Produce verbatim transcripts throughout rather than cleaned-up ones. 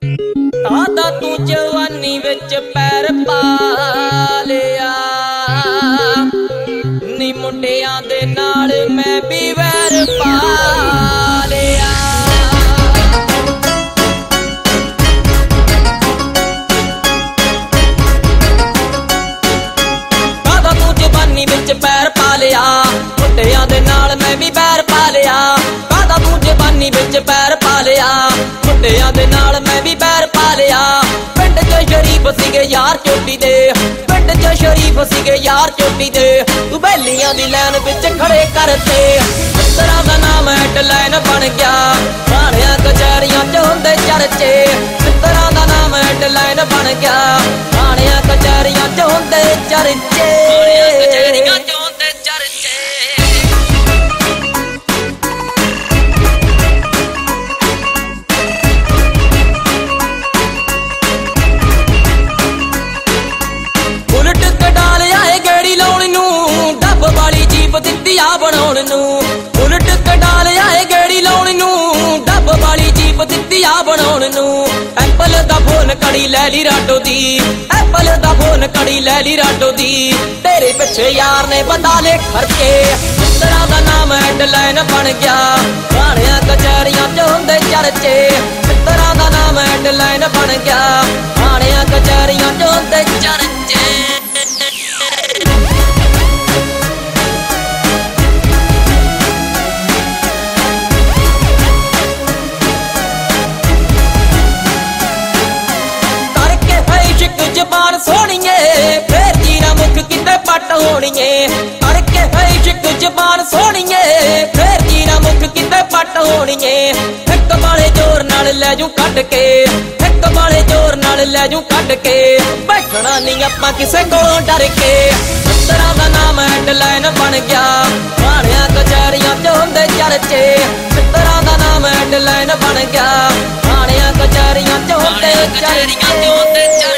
S तू जवानी विच पैर पा लिया नी मुंडियां दे नाल मैं भी वैर पा लिया। तादा तू जवानी विच पैर पा लिया मुंडियां दे नाल मैं भी पैर पा लिया। तादा तू जवानी विच पैर पा लिया मुंडियां दे नाल मैं भी पैर पा लिया। पिंड च शरीफ सीगे यार चोटी दे पिंड च शरीफ सीगे यार चोटी दे तू बैलियां दी लैन विच खड़े करते मित्तरां दा नाम हेडलाइन बन गया थाणियां कचहरियां च हुंदे चर्चे। मित्तरां दा नाम हेडलाइन बन गया थाणियां कचहरियां च हुंदे चर्चे। बनाउण नूं उलट कडाल आए गेड़ी लाउण नूं डब वाली जीप दित्ती आ बनाउण नूं। एप्पल दा फोन कड़ी लै ली राडो दी एप्पल दा फोन कड़ी लै ली राडो दी तेरे पिछे यार ने बंदा ले खर्चे। मित्तरां दा नाम हेडलाइन बन गया थाणियां कचहरियां च हुंदे चर्चे। मित्तरां दा नाम हेडलाइन बन गया थाणियां कचहरियां च हुंदे चर्चे। जबान सोहणीए फिर जीरा मुख किते पट होणीए अड़के है इश्क जबान सोहणीए फिर जीरा मुख किते पट होणीए। एक वाले जोर नाल लै जू कढ के एक वाले जोर नाल लै जू कढ के बैठना नहीं आपां किसे कोलों डर के। मित्तरां दा नाम हेडलाइन बन गया थाणियां कचहरियां च हुंदे चर्चे। मित्तरां दा नाम हेडलाइन बन गया थाणियां कचहरियां च हुंदे चर्चे।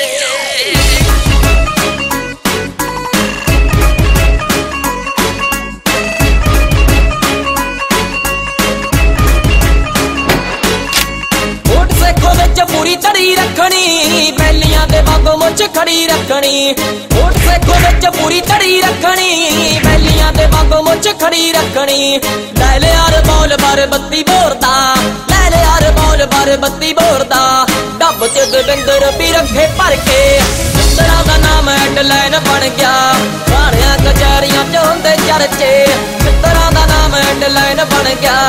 पूरी धड़ी रखनी बैलियां दे वांगू मुछ खड़ी रखनी होठ सेखो विच पूरी धड़ी रखनी बैलियां दे वांगू मुछ खड़ी रखनी। लै ले यार बौल बार बत्ती बोरदा लै ले यार बौल बार बत्ती बोरदा डब च दविंदर भी रखे भर के। मित्तरां दा नाम हेडलाइन बन गया थाणियां कचहरियां च हुंदे चर्चे। मित्तरां दा नाम हेडलाइन बन गया